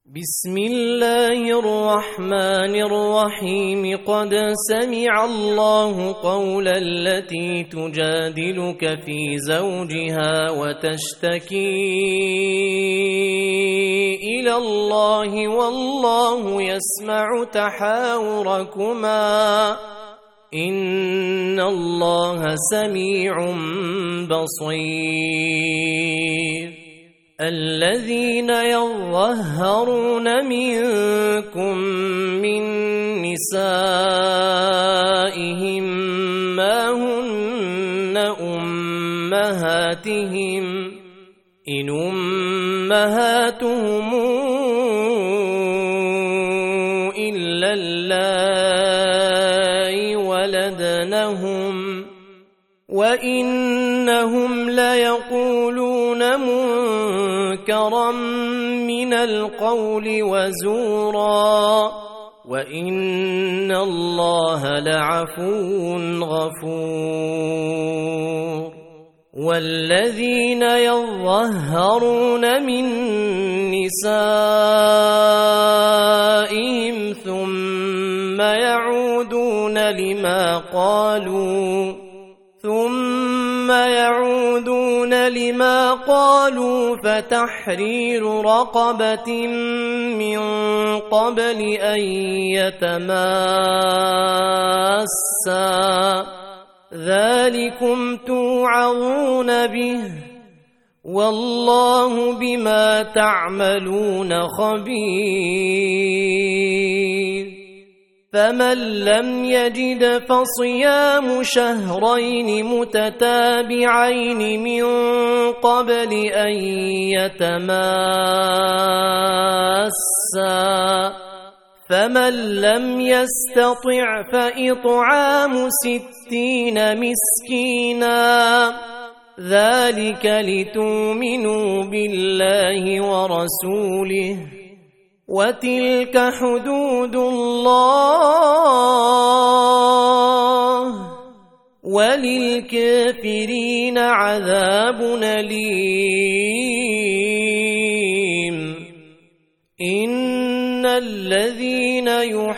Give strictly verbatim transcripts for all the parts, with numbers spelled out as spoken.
بسم الله الرحمن الرحيم. قد سمع الله قول التي تجادلك في زوجها وتشتكي إلى الله والله يسمع تحاوركما إن الله سميع بصير. الذين يظهرون منكم من نسائهم ما هن أمهاتهم إن أمهاتهم إلا اللائي ولدنهم وإنهم ليقولون منكرا من القول وزورا وإن الله لعفو غفور. والذين يظهرون من نسائهم ثم يعودون لما قالوا ثم يعودون لما قالوا فتحرير رقبة من قبل أن يتماسا ذلكم توعظون به والله بما تعملون خبير. فمن لم يجد فصيام شهرين متتابعين من قبل أن يتماسا فمن لم يستطع فإطعام ستين مسكينا ذلك لتؤمنوا بالله ورسوله وتلك حدود الله وللكافرين عذاب أليم. إن الذين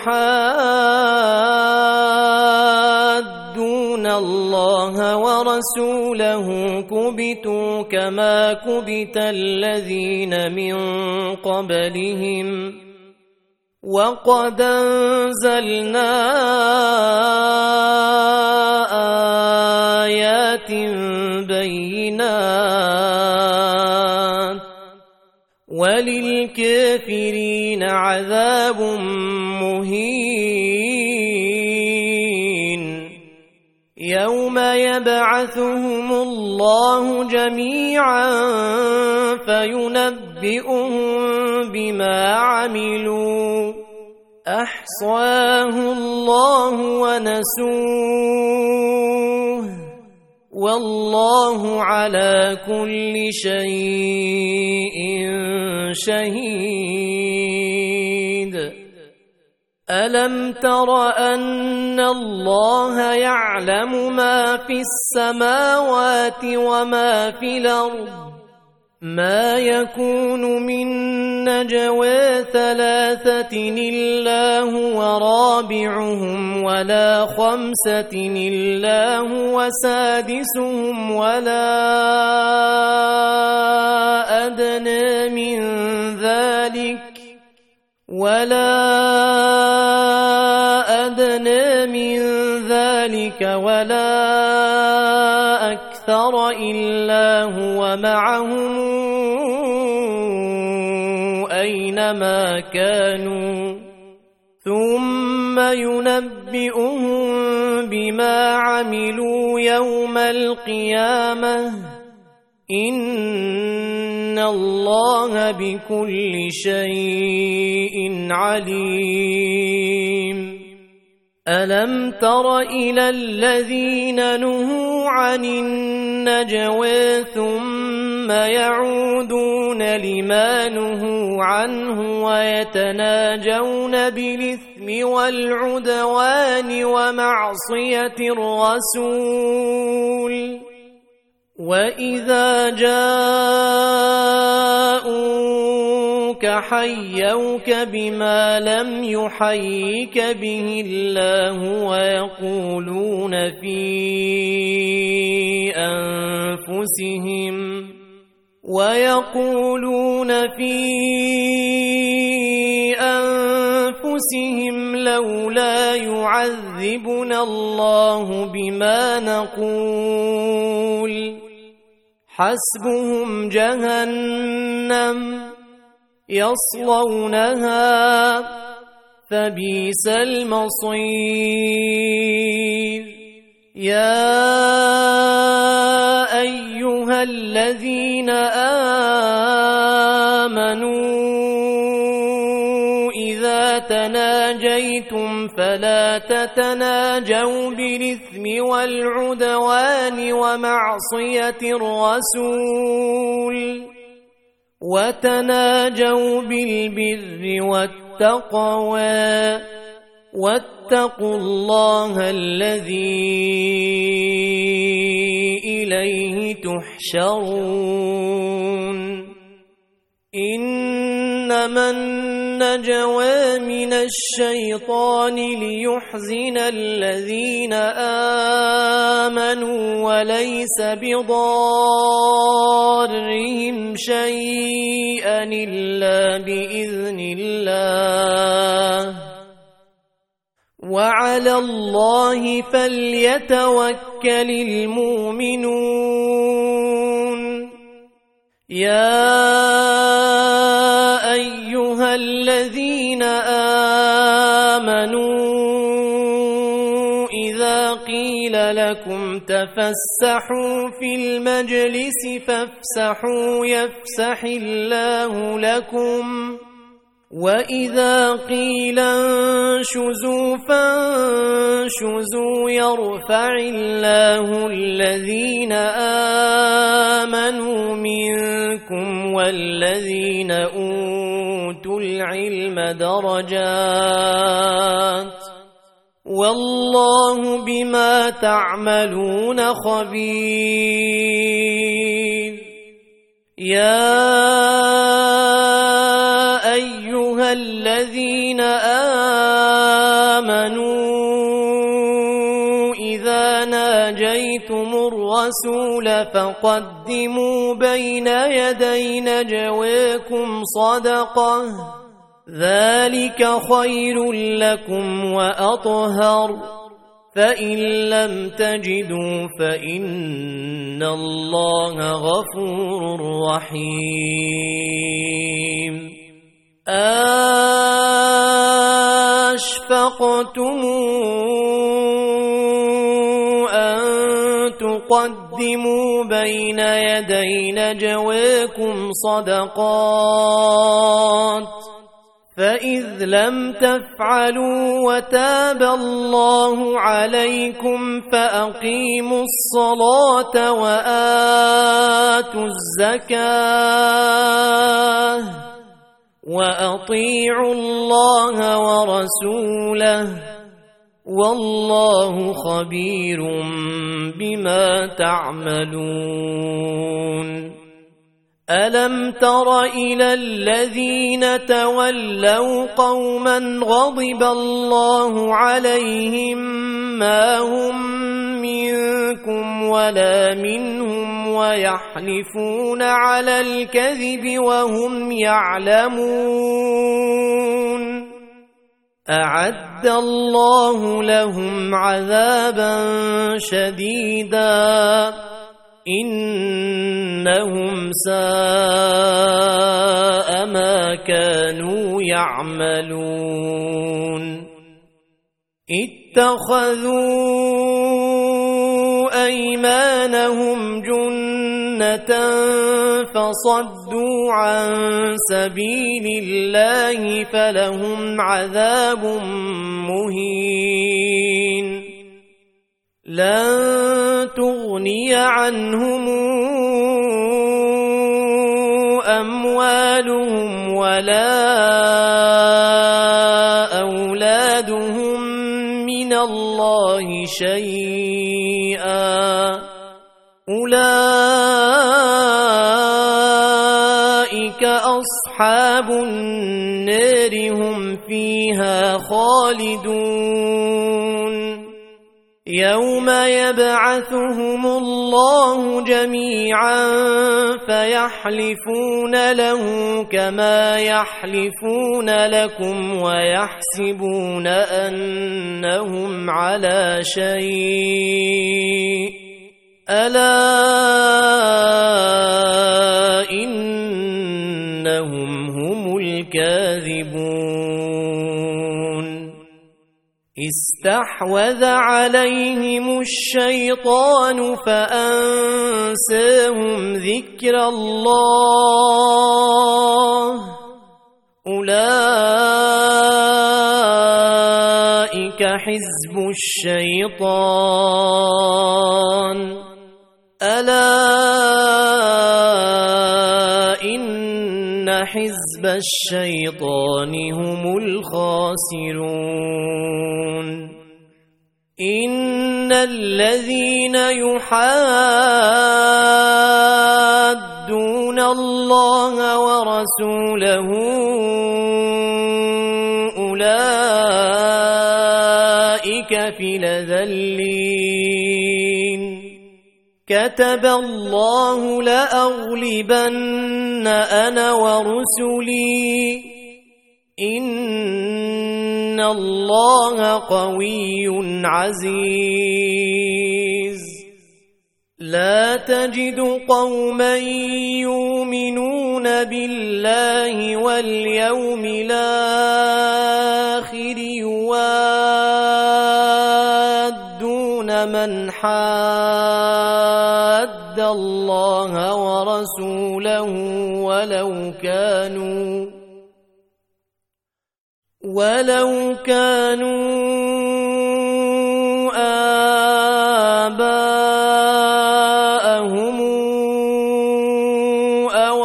يحادون الله ورسوله كبتوا كما كبت الذين من قبلهم وقد أنزلنا آيات بينات وللكافرين عذاب مهين. يوم يبعثهم الله جميعا فينبئهم بما عملوا أحصاه الله ونسوه والله على كل شيء شهيد. ألم تر أن الله يعلم ما في السماوات وما في الأرض ما يكون من نجوى ثلاثة إلا هو رابعهم ولا خمسة إلا هو سادسهم ولا أدنى من ذلك ولا أدنى من ذلك ولا أكثر إلا هو معهم أينما كانوا ثم ينبئهم بما عملوا يوم القيامة إن الله بكل شيء عليم. ألم تر إلى الذين نهوا عن النجوى ثم يعودون لما نهوا عنه ويتناجون بالإثم والعدوان ومعصية الرسول وإذا جاءوا حيوك بما لم يحيك به الله ويقولون في أنفسهم ويقولون في أنفسهم لولا يعذبنا الله بما نقول حسبهم جهنم يصلونها فبئس المصير يا أيها الذين آمنوا إذا تناجيتم فلا تتناجوا بالإثم والعدوان ومعصية الرسول وتناجوا بالبر والتقوى واتقوا الله الذي إليه تحشرون إنما النجوى من الشيطان ليحزن الذين آمنوا وليس بضارهم شيئا إلا بإذن الله وعلى الله فليتوكل المؤمنون يا أيها الذين آمنوا إذا قيل لكم تفسحوا في المجلس فافسحوا يفسح الله لكم وإذا قيل انشزوا فانشزوا يرفع الله الذين آمنوا منكم والذين أوتوا العلم درجات والله بما تعملون خبير يا أيها الذين آمنوا إذا ناجيتم الرسول فقدموا بين يدي نجواكم صدقة ذلك خير لكم وأطهر فإن لم تجدوا فإن الله غفور رحيم أشفقتم أن تقدموا بين يدي نجواكم صدقات فإذ لم تفعلوا وتاب الله عليكم فأقيموا الصلاة وآتوا الزكاة وأطيعوا الله ورسوله والله خبير بما تعملون ألم تر إلى الذين تولوا قوما غضب الله عليهم ما هم منكم ولا منهم ويحلفون على الكذب وهم يعلمون أعد الله لهم عذابا شديدا إنهم ساء ما كانوا يعملون اتخذوا أيمانهم جنة فصدوا عن سبيل الله فلهم عذاب مهين لن تغني عنهم أموالهم ولا أولادهم من الله شيئا أولئك أصحاب النار هم فيها خالدون يوم يبعثهم الله جميعا فيحلفون له كما يحلفون لكم ويحسبون أنهم على شيء ألا إنهم هم الكاذبون استحوذ عليهم الشيطان فأنساهم ذكر الله أولئك حزب الشيطان ألا إن حزب الشيطان هم الخاسرون إن الذين يحادون الله ورسوله أولئك في الأذلين كتب الله لأغلبن أنا ورسلي إن الله قوي عزيز لا تجد قوما يؤمنون بالله واليوم الآخر يوادون من حاد الله ورسوله ولو كانوا ولو كانوا آباءهم أو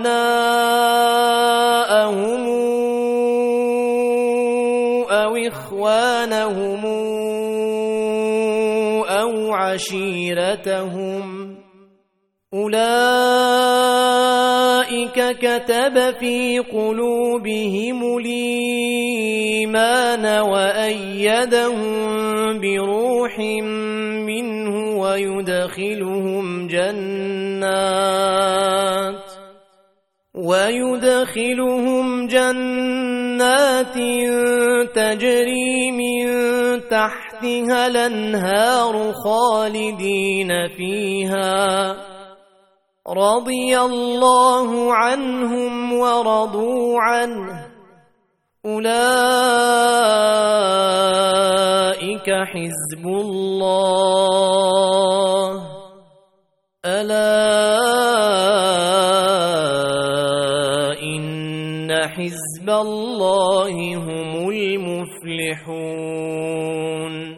أبناءهم أو إخوانهم أو عشيرتهم أولئك كتب في قلوبهم الإيمان وأيدهم بروح منه ويدخلهم جنات ويدخلهم جنات تجري من تحتها الأنهار خالدين فيها رضي الله عنهم ورضوا عنه أولئك حزب الله ألا إن حزب الله هم المفلحون